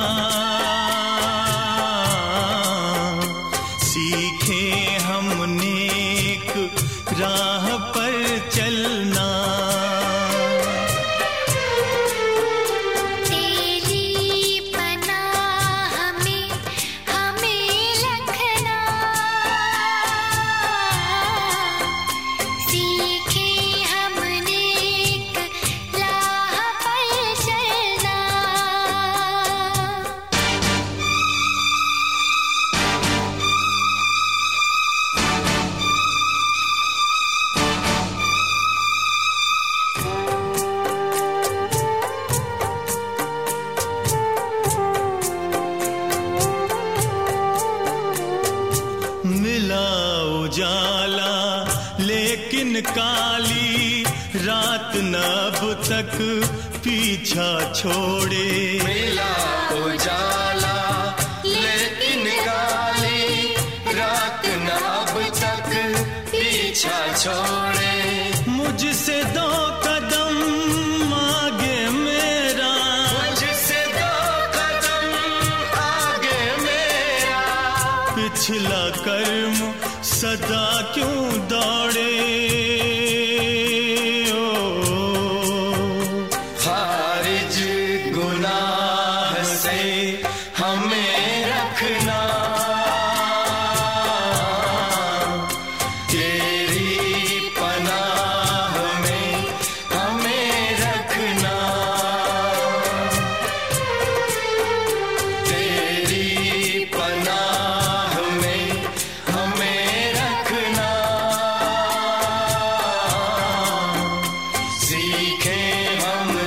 सीखे हम नेक राह पर चलना। तेरी पनाह में हमें रखना, सीखे हम नेक राह पर चलना। मिला उजाला लेकिन काली रात न अब तक पीछा छोड़े। मिला उजाला लेकिन काली रात न अब तक पीछा छोड़े। मुझसे दो कदम आगे मेरा, मुझसे दो कदम आगे मेरा, पिछला कर्म सदा क्यों दौड़े। खारिज गुनाह से हमें रखना, तेरी पनाह में हमें रखना, तेरी पनाह में हमें रखना। सीखे हम